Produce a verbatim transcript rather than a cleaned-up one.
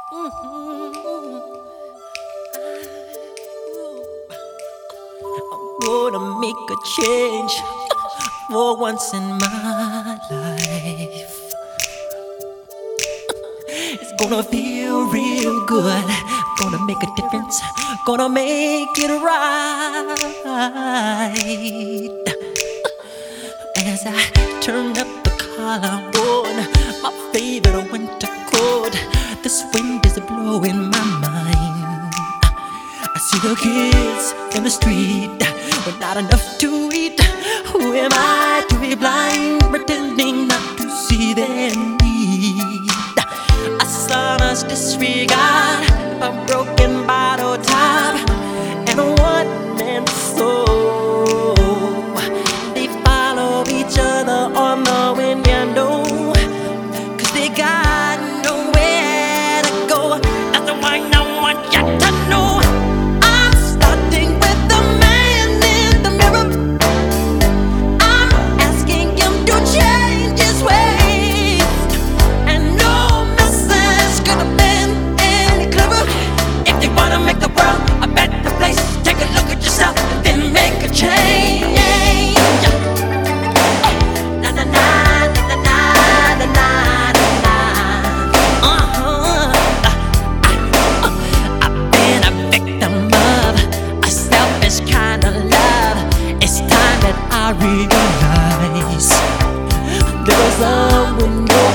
Gonna make a change for once in my life. It's gonna feel real good. Gonna make a difference. Gonna make it right. As I turn up the collar on my favorite winter coat, this wind is blowing my mind. I see the kids in the street with not enough to eat. Who am I to be blind, pretending not to see their need? A sonorous disregard, a broken bottle top, and a one-man soul. They follow each other on the wind, you know, 'cause they got nowhere to go. That's why I want you to know. I realize there was someone